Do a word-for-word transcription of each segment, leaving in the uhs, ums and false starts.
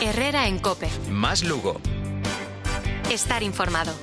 Herrera en COPE. Más Lugo. Estar informado.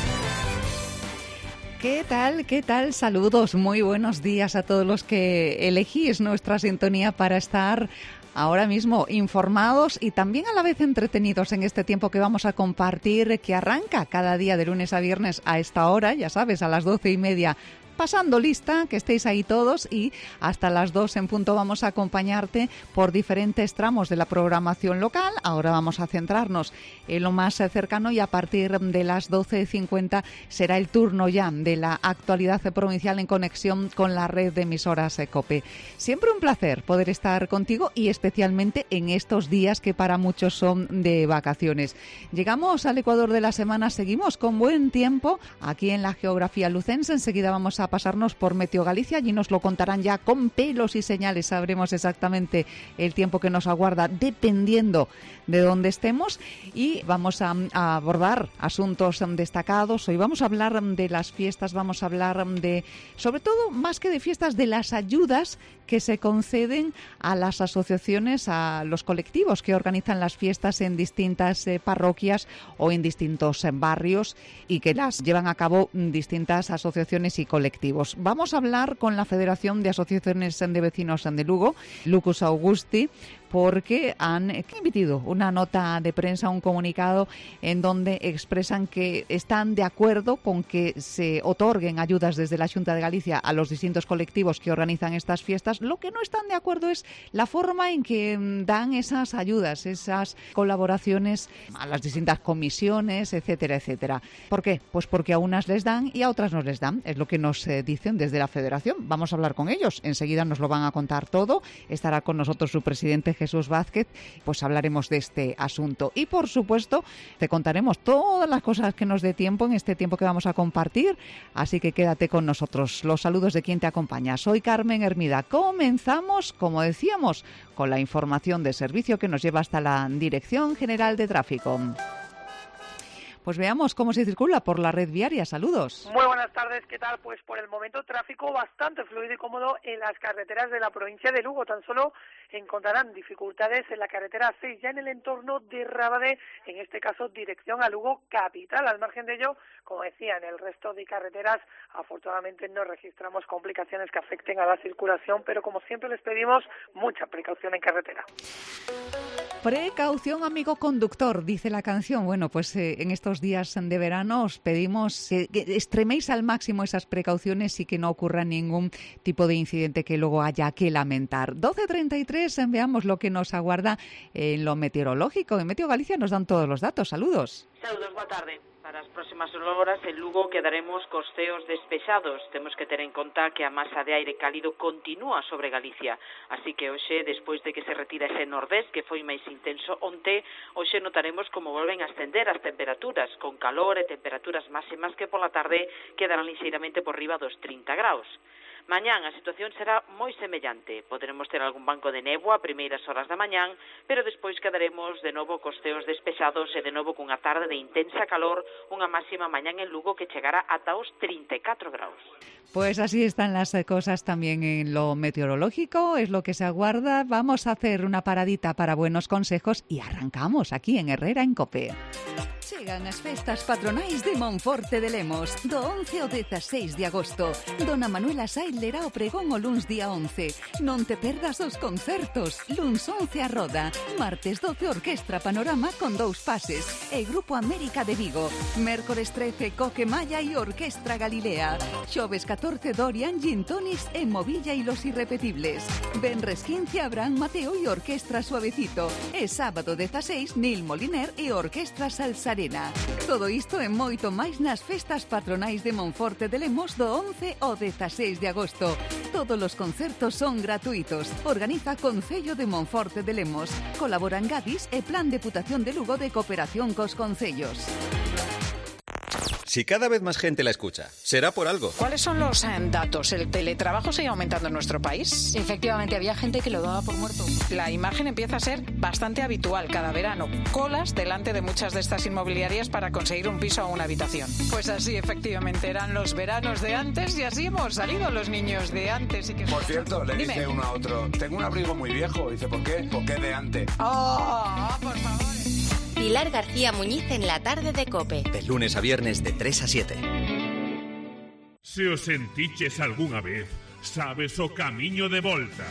¿Qué tal? ¿Qué tal? Saludos, muy buenos días a todos los que elegís nuestra sintonía para estar ahora mismo informados y también a la vez entretenidos en este tiempo que vamos a compartir, que arranca cada día de lunes a viernes a esta hora, ya sabes, a las doce y media. Pasando lista, que estéis ahí todos, y hasta las dos en punto vamos a acompañarte por diferentes tramos de la programación local. Ahora vamos a centrarnos en lo más cercano y a partir de las doce cincuenta será el turno ya de la actualidad provincial en conexión con la red de emisoras COPE. Siempre un placer poder estar contigo y especialmente en estos días que para muchos son de vacaciones. Llegamos al Ecuador de la semana, seguimos con buen tiempo aquí en la geografía lucense. Enseguida vamos a pasarnos por Meteo Galicia, allí nos lo contarán ya con pelos y señales, sabremos exactamente el tiempo que nos aguarda dependiendo de dónde estemos, y vamos a, a abordar asuntos destacados. Hoy vamos a hablar de las fiestas, vamos a hablar de, sobre todo, más que de fiestas, de las ayudas que se conceden a las asociaciones, a los colectivos que organizan las fiestas en distintas eh, parroquias o en distintos eh, barrios y que las llevan a cabo distintas asociaciones y colectivos. Vamos a hablar con la Federación de Asociaciones de Vecinos de Lugo, Lucus Augusti, porque han emitido una nota de prensa, un comunicado en donde expresan que están de acuerdo con que se otorguen ayudas desde la Xunta de Galicia a los distintos colectivos que organizan estas fiestas. Lo que no están de acuerdo es la forma en que dan esas ayudas, esas colaboraciones a las distintas comisiones, etcétera, etcétera. ¿Por qué? Pues porque a unas les dan y a otras no les dan. Es lo que nos eh, dicen desde la Federación. Vamos a hablar con ellos. Enseguida nos lo van a contar todo. Estará con nosotros su presidente, Jesús Vázquez, pues hablaremos de este asunto. Y por supuesto, te contaremos todas las cosas que nos dé tiempo en este tiempo que vamos a compartir, así que quédate con nosotros. Los saludos de quien te acompaña. Soy Carmen Hermida. Comenzamos, como decíamos, con la información de servicio que nos lleva hasta la Dirección General de Tráfico. Pues veamos cómo se circula por la red viaria. Saludos. Muy buenas tardes, ¿qué tal? Pues por el momento tráfico bastante fluido y cómodo en las carreteras de la provincia de Lugo. Tan solo encontrarán dificultades en la carretera seis, ya en el entorno de Rábade, en este caso dirección a Lugo capital. Al margen de ello, como decía, en el resto de carreteras afortunadamente no registramos complicaciones que afecten a la circulación, pero como siempre les pedimos mucha precaución en carretera. Precaución, amigo conductor, dice la canción. Bueno, pues eh, en estos días de verano os pedimos eh, que extreméis al máximo esas precauciones y que no ocurra ningún tipo de incidente que luego haya que lamentar. doce treinta y tres, veamos lo que nos aguarda en lo meteorológico. En Meteo Galicia nos dan todos los datos. Saludos. Saludos, boa tarde. Para as próximas horas en Lugo quedaremos cos ceos despexados. Temos que ter en conta que a masa de aire cálido continúa sobre Galicia. Así que hoxe, despois de que se retira ese nordés que foi máis intenso onte, hoxe notaremos como volven a ascender as temperaturas, con calor e temperaturas máximas que pola tarde quedarán lixeiramente por riba dos trinta graus. Mañán a situación será moi semellante. Poderemos ter algún banco de néboa a primeiras horas da mañán, pero despois quedaremos de novo cos ceos despexados e de novo cunha tarde de intensa calor, unha máxima mañán en Lugo que chegará ata os trinta e catro graus. Pues así están las cosas también en lo meteorológico, es lo que se aguarda. Vamos a hacer una paradita para buenos consejos y arrancamos aquí en Herrera en COPE. Chegan as festas patronais de Monforte de Lemos do once ao dezasseis de agosto. Dona Manuela Saiz lerá o pregón o luns día once. Non te perdas os concertos. Luns once a Roda. Martes doce Orquestra Panorama con dous pases. E Grupo América de Vigo. Mércores trece Coque Maya e Orquestra Galilea. Xoves catorce Dorian, Gin Tonis e Movilla y los Irrepetibles. Venres quince Abraham Mateo e Orquestra Suavecito. E sábado dezasseis Nil Moliner e Orquestra Salsarena. Todo isto e moito máis nas festas patronais de Monforte de Lemos do once ao dezasseis de agosto. Todos os concertos son gratuitos. Organiza Concello de Monforte de Lemos. Colaboran Gadis e Plan Deputación de Lugo de Cooperación cos Concellos. Si cada vez más gente la escucha, será por algo. ¿Cuáles son los eh, datos? ¿El teletrabajo sigue aumentando en nuestro país? Efectivamente, había gente que lo daba por muerto. La imagen empieza a ser bastante habitual cada verano. Colas delante de muchas de estas inmobiliarias para conseguir un piso o una habitación. Pues así, efectivamente, eran los veranos de antes y así hemos salido los niños de antes. Y que... Por cierto, le Dime. dice uno a otro, tengo un abrigo muy viejo. Dice, ¿por qué? Porque es de antes. ¡Oh, por favor! Pilar García Muñiz en la tarde de COPE. De lunes a viernes de tres a siete. Se os sentiches algunha vez, sabes o camiño de volta.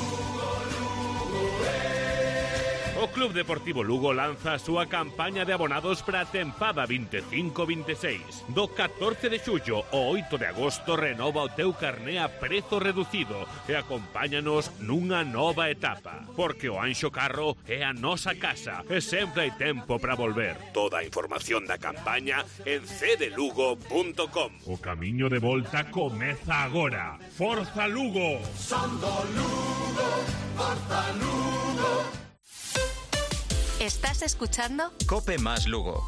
O Club Deportivo Lugo lanza a súa campaña de abonados para a tempada veinticinco veintiséis. Do catorce de xullo ao oito de agosto renova o teu carné a prezo reducido e acompáñanos nunha nova etapa. Porque o Anxo Carro é a nosa casa e sempre hai tempo para volver. Toda a información da campaña en c d lugo punto com. O camiño de volta comeza agora. Forza Lugo! Sando Lugo, Forza Lugo. ¿Estás escuchando? Cope más Lugo.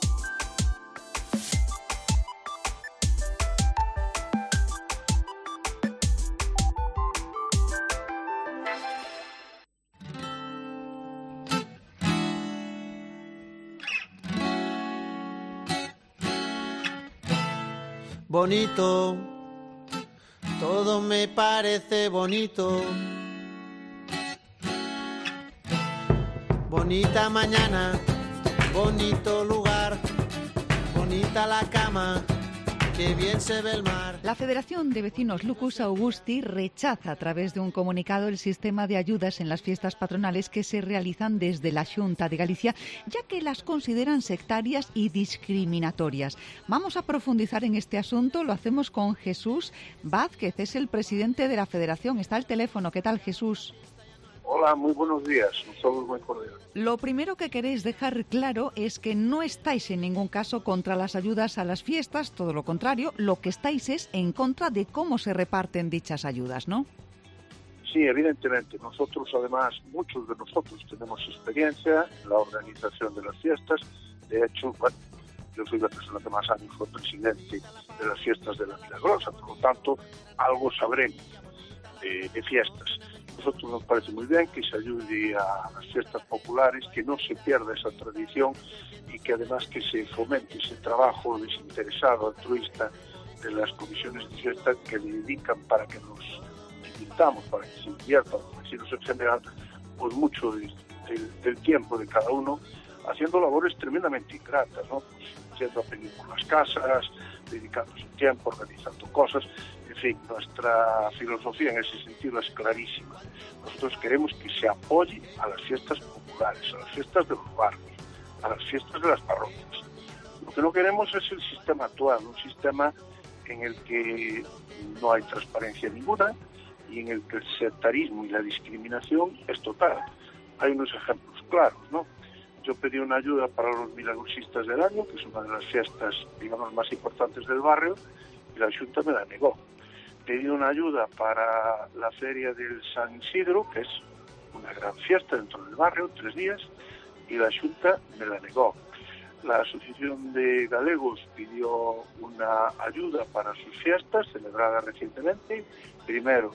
Bonito, todo me parece bonito. Bonita mañana, bonito lugar, bonita la cama, que bien se ve el mar. La Federación de Vecinos Lucus Augusti rechaza a través de un comunicado el sistema de ayudas en las fiestas patronales que se realizan desde la Xunta de Galicia, ya que las consideran sectarias y discriminatorias. Vamos a profundizar en este asunto, lo hacemos con Jesús Vázquez, es el presidente de la Federación. Está al teléfono. ¿Qué tal, Jesús? Hola, muy buenos días. Un saludo muy cordial. Lo primero que queréis dejar claro es que no estáis en ningún caso contra las ayudas a las fiestas, todo lo contrario, lo que estáis es en contra de cómo se reparten dichas ayudas, ¿no? Sí, evidentemente. Nosotros, además, muchos de nosotros tenemos experiencia en la organización de las fiestas. De hecho, bueno, yo soy la persona que más años fue presidente de las fiestas de la Milagrosa, por lo tanto, algo sabremos de, de fiestas. Nosotros nos parece muy bien que se ayude a las fiestas populares, que no se pierda esa tradición y que además que se fomente ese trabajo desinteresado, altruista de las comisiones de fiesta que le dedican para que nos divirtamos, para que se inviertan los vecinos en general, pues mucho de, de, del tiempo de cada uno haciendo labores tremendamente ingratas, ¿no? Pues yendo a pedir por las casas, dedicándose tiempo, organizando cosas. En fin, nuestra filosofía en ese sentido es clarísima. Nosotros queremos que se apoye a las fiestas populares, a las fiestas de los barrios, a las fiestas de las parroquias. Lo que no queremos es el sistema actual, un sistema en el que no hay transparencia ninguna y en el que el sectarismo y la discriminación es total. Hay unos ejemplos claros, ¿no? Yo pedí una ayuda para los milagrosistas del año, que es una de las fiestas, digamos, más importantes del barrio, y la Xunta me la negó. Pedí una ayuda para la feria del San Isidro, que es una gran fiesta dentro del barrio, tres días, y la Xunta me la negó. La Asociación de Galegos pidió una ayuda para sus fiestas, celebradas recientemente. Primero,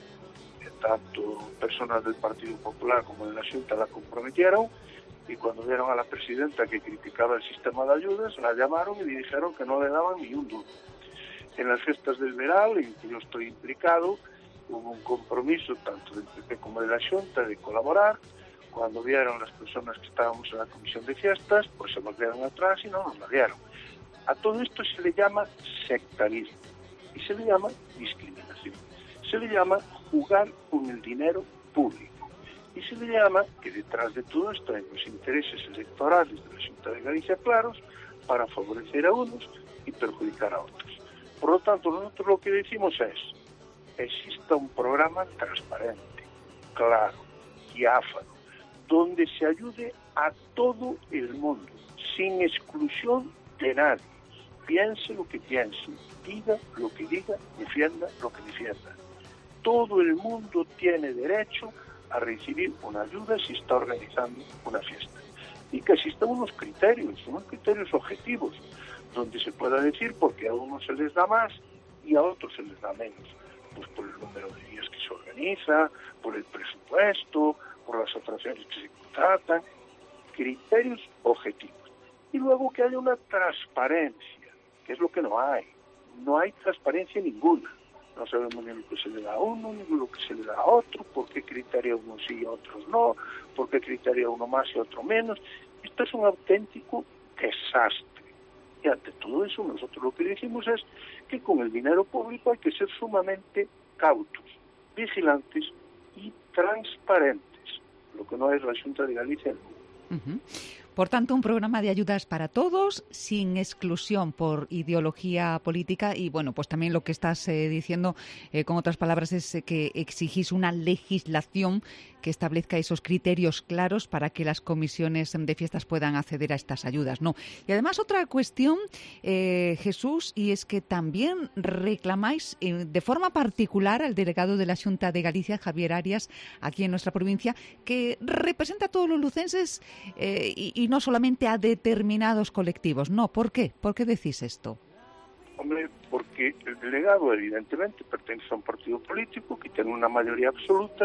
tanto personas del Partido Popular como de la Xunta la comprometieron, y cuando vieron a la presidenta que criticaba el sistema de ayudas, la llamaron y le dijeron que no le daban ni un duro. En las fiestas del Veral, en que yo estoy implicado, hubo un compromiso tanto del P P como de la Xunta de colaborar. Cuando vieron las personas que estábamos en la comisión de fiestas, pues se volvieron atrás y no nos la dieron. A todo esto se le llama sectarismo y se le llama discriminación. Se le llama jugar con el dinero público. Y se le llama que detrás de todo esto hay los intereses electorales de la Xunta de Galicia claros para favorecer a unos y perjudicar a otros. Por lo tanto, nosotros lo que decimos es, exista un programa transparente, claro, diáfano, donde se ayude a todo el mundo, sin exclusión de nadie. Piense lo que piense, diga lo que diga, defienda lo que defienda. Todo el mundo tiene derecho a recibir una ayuda si está organizando una fiesta. Y que existan unos criterios, unos criterios objetivos. donde se pueda decir porque a unos se les da más y a otros se les da menos. Pues por el número de días que se organiza, por el presupuesto, por las atracciones que se contratan, criterios objetivos. Y luego que haya una transparencia, que es lo que no hay. No hay transparencia ninguna. No sabemos ni lo que se le da a uno, ni lo que se le da a otro, por qué criterio a uno sí y a otros no, por qué criterio a uno más y a otro menos. Esto es un auténtico desastre. Y ante todo eso, nosotros lo que decimos es que con el dinero público hay que ser sumamente cautos, vigilantes y transparentes, lo que no es la Xunta de Galicia. Uh-huh. Por tanto, un programa de ayudas para todos, sin exclusión por ideología política y, bueno, pues también lo que estás eh, diciendo, eh, con otras palabras, es eh, que exigís una legislación que establezca esos criterios claros para que las comisiones de fiestas puedan acceder a estas ayudas, ¿no? Y además otra cuestión, eh, Jesús, y es que también reclamáis eh, de forma particular al delegado de la Xunta de Galicia, Javier Arias, aquí en nuestra provincia, que representa a todos los lucenses eh, y, y no solamente a determinados colectivos. No, ¿por qué? ¿Por qué decís esto? Hombre, porque el delegado evidentemente pertenece a un partido político que tiene una mayoría absoluta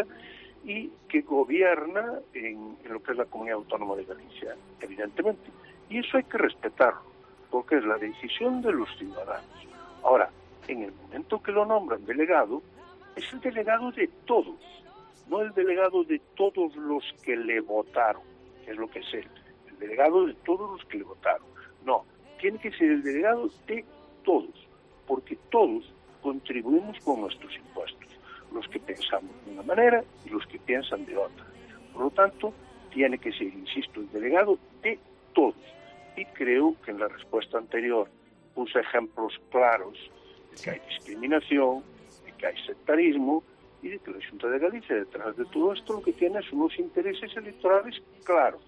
y que gobierna en, en lo que es la Comunidad Autónoma de Galicia, evidentemente. Y eso hay que respetarlo, porque es la decisión de los ciudadanos. Ahora, en el momento que lo nombran delegado, es el delegado de todos, no el delegado de todos los que le votaron, que es lo que es él, el delegado de todos los que le votaron. No, tiene que ser el delegado de todos, porque todos contribuimos con nuestros impuestos, los que pensamos de una manera y los que piensan de otra. Por lo tanto, tiene que ser, insisto, el delegado de todos. Y creo que en la respuesta anterior puse ejemplos claros de que hay discriminación, de que hay sectarismo y de que la Xunta de Galicia, detrás de todo esto, lo que tiene son unos intereses electorales claros.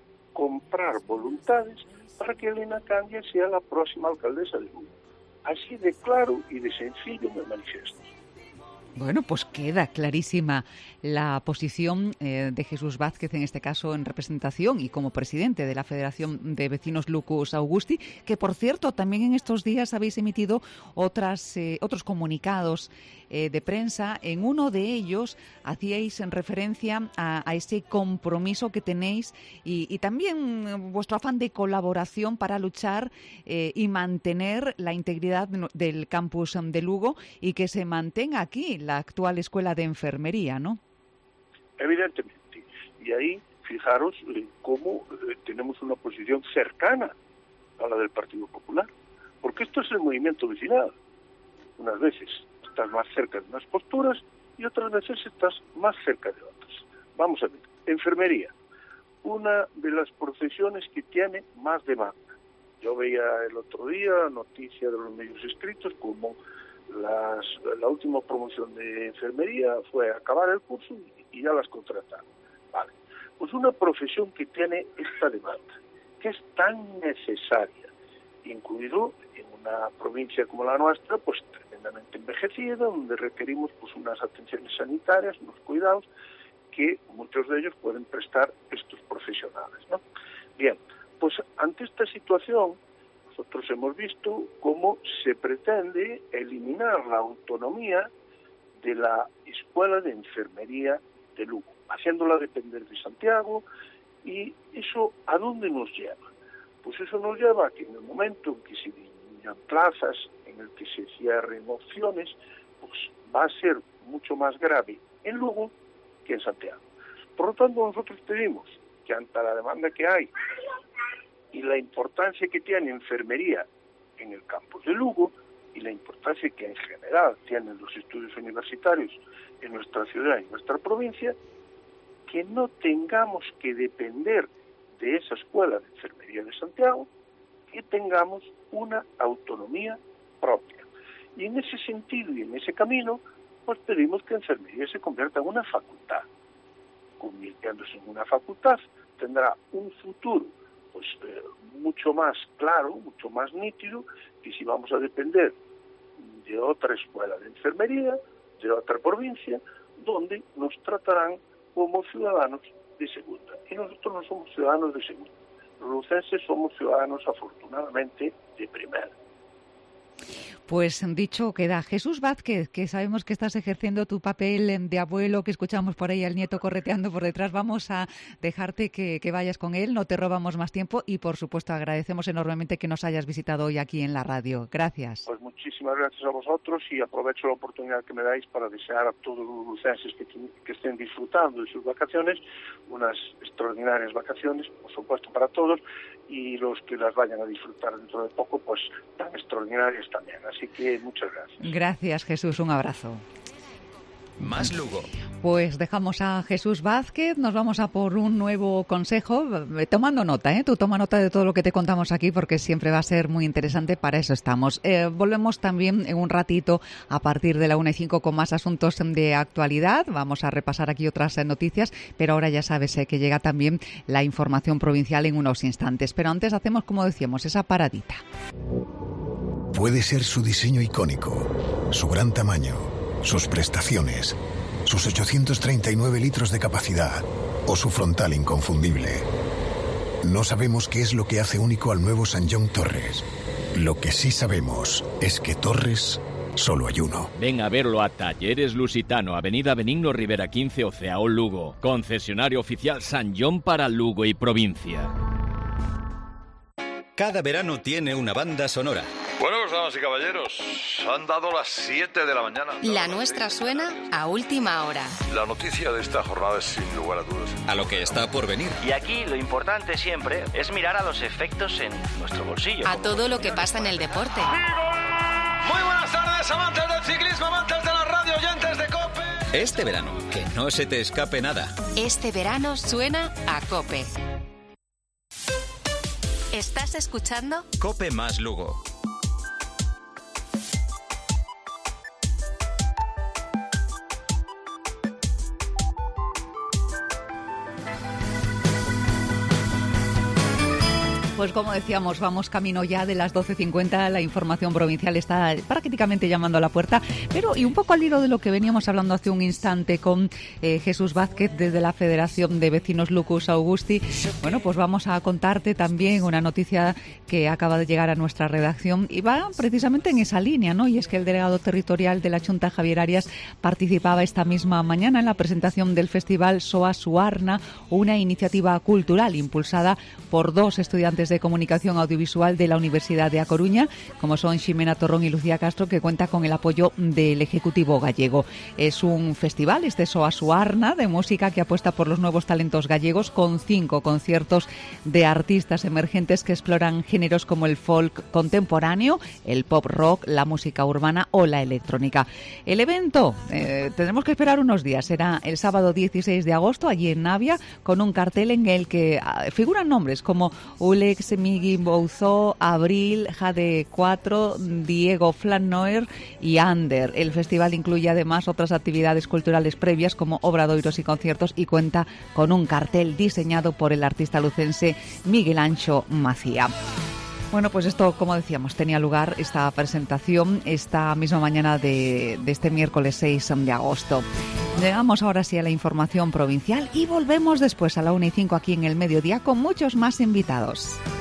Comprar voluntades para que Elena Candia sea la próxima alcaldesa de Lugo. Así de claro y de sencillo me manifiesto. Bueno, pues queda clarísima la posición eh, de Jesús Vázquez, en este caso en representación y como presidente de la Federación de Vecinos Lucus Augusti, que por cierto también en estos días habéis emitido otras, eh, otros comunicados eh, de prensa. En uno de ellos hacíais en referencia a, a ese compromiso que tenéis y, y también vuestro afán de colaboración para luchar eh, y mantener la integridad del campus de Lugo y que se mantenga aquí la actual escuela de enfermería, ¿no? Evidentemente. Y ahí, fijaros eh, cómo eh, tenemos una posición cercana a la del Partido Popular. Porque esto es el movimiento vecinal. Unas veces estás más cerca de unas posturas y otras veces estás más cerca de otras. Vamos a ver, enfermería, una de las profesiones que tiene más demanda. Yo veía el otro día noticia de los medios escritos como Las, la última promoción de enfermería fue acabar el curso y ya las contrataron. Vale. Pues una profesión que tiene esta demanda, que es tan necesaria, incluido en una provincia como la nuestra, pues tremendamente envejecida, donde requerimos pues unas atenciones sanitarias, unos cuidados que muchos de ellos pueden prestar estos profesionales, ¿no? Bien, pues ante esta situación nosotros hemos visto cómo se pretende eliminar la autonomía de la Escuela de Enfermería de Lugo, haciéndola depender de Santiago. ¿Y eso a dónde nos lleva? Pues eso nos lleva a que en el momento en que se disminuyan plazas, en el que se cierren opciones, pues va a ser mucho más grave en Lugo que en Santiago. Por lo tanto, nosotros pedimos que ante la demanda que hay y la importancia que tiene enfermería en el campus de Lugo y la importancia que en general tienen los estudios universitarios en nuestra ciudad y en nuestra provincia, que no tengamos que depender de esa escuela de enfermería de Santiago, que tengamos una autonomía propia. Y en ese sentido y en ese camino, pues pedimos que enfermería se convierta en una facultad. Convirtiéndose en una facultad, tendrá un futuro pues eh, mucho más claro, mucho más nítido, que si vamos a depender de otra escuela de enfermería, de otra provincia, donde nos tratarán como ciudadanos de segunda. Y nosotros no somos ciudadanos de segunda, Los lucenses somos ciudadanos, afortunadamente, de primera. Pues dicho queda. Jesús Vázquez, que sabemos que estás ejerciendo tu papel de abuelo, que escuchamos por ahí al nieto correteando por detrás, vamos a dejarte que, que vayas con él, no te robamos más tiempo y, por supuesto, agradecemos enormemente que nos hayas visitado hoy aquí en la radio. Gracias. Pues muchísimas gracias a vosotros y aprovecho la oportunidad que me dais para desear a todos los lucenses que, que estén disfrutando de sus vacaciones, unas extraordinarias vacaciones, por supuesto, para todos, y los que las vayan a disfrutar dentro de poco, pues tan extraordinarias también. Así que muchas gracias. Gracias, Jesús. Un abrazo. Más Lugo. Pues dejamos a Jesús Vázquez, nos vamos a por un nuevo consejo, tomando nota, ¿eh? Tú toma nota de todo lo que te contamos aquí porque siempre va a ser muy interesante, para eso estamos. Eh, volvemos también en un ratito a partir de la una y cinco con más asuntos de actualidad, vamos a repasar aquí otras eh, noticias, pero ahora ya sabes eh, que llega también la información provincial en unos instantes, pero antes hacemos, como decíamos, esa paradita. Puede ser su diseño icónico, su gran tamaño, sus prestaciones, sus ochocientos treinta y nueve litros de capacidad o su frontal inconfundible. No sabemos qué es lo que hace único al nuevo Sanyong Torres. Lo que sí sabemos es que Torres solo hay uno. Ven a verlo a Talleres Lusitano, Avenida Benigno Rivera quince, Oceao, Lugo. Concesionario oficial Sanyong para Lugo y provincia. Cada verano tiene una banda sonora. Bueno, pues damas y caballeros, han dado las siete de la mañana. La nuestra suena a última hora. La noticia de esta jornada es sin lugar a dudas. A lo que está por venir. Y aquí lo importante siempre es mirar a los efectos en nuestro bolsillo. A todo lo que pasa en el deporte. Muy buenas tardes, amantes del ciclismo, amantes de la radio, oyentes de COPE. Este verano, que no se te escape nada. Este verano suena a COPE. ¿Estás escuchando? COPE más Lugo. Pues como decíamos, vamos camino ya de las doce cincuenta, la información provincial está prácticamente llamando a la puerta, pero y un poco al hilo de lo que veníamos hablando hace un instante con eh, Jesús Vázquez desde la Federación de Vecinos Lucus Augusti, bueno, pues vamos a contarte también una noticia que acaba de llegar a nuestra redacción y va precisamente en esa línea, ¿no? Y es que el delegado territorial de la Xunta, Javier Arias, participaba esta misma mañana en la presentación del Festival Soa Suarna, una iniciativa cultural impulsada por dos estudiantes de Comunicación Audiovisual de la Universidad de A Coruña, como son Ximena Torrón y Lucía Castro, que cuenta con el apoyo del Ejecutivo gallego. Es un festival, este Soa Suarna, de música que apuesta por los nuevos talentos gallegos, con cinco conciertos de artistas emergentes que exploran géneros como el folk contemporáneo, el pop rock, la música urbana o la electrónica. El evento, eh, tendremos que esperar unos días, será el sábado dieciséis de agosto, allí en Navia, con un cartel en el que figuran nombres como Ulex, Migi Bouzó, Abril, Jade cuatro, Diego Flannoer y Ander. El festival incluye además otras actividades culturales previas como obradoiros y conciertos y cuenta con un cartel diseñado por el artista lucense Miguel Ancho Macía. Bueno, pues esto, como decíamos, tenía lugar esta presentación esta misma mañana de, de este miércoles seis de agosto. Llegamos ahora sí a la información provincial y volvemos después a la una y cinco aquí en el mediodía con muchos más invitados.